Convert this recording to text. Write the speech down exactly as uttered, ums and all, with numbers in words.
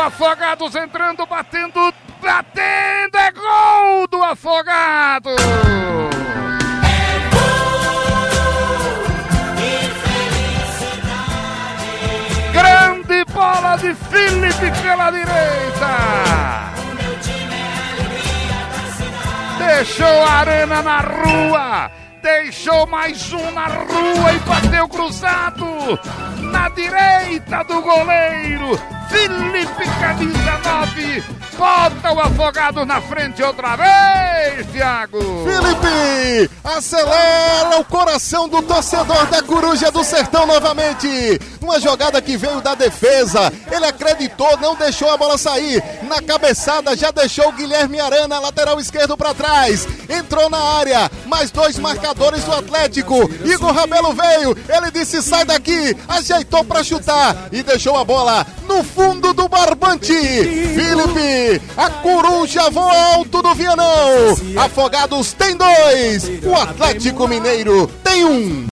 Afogados entrando, batendo, batendo, é gol do Afogados! É gol e felicidade. Grande bola de Felipe pela direita! Deixou a Arana na rua, deixou mais um na rua e bateu cruzado na direita do goleiro. Felipe, camisa nove, bota o Afogado na frente outra vez, Thiago. Felipe, acelera o coração do torcedor da Coruja do Sertão novamente. Uma jogada que veio da defesa, ele acreditou, não deixou a bola sair. Na cabeçada já deixou o Guilherme Arana, lateral esquerdo para trás. Entrou na área, mais dois marcadores do Atlético. Igor Rabelo veio, ele disse sai daqui, ajeitou para chutar e deixou a bola no fundo do barbante. Felipe, a Coruja voa alto do Vianão. Afogados tem dois, o Atlético Mineiro tem um.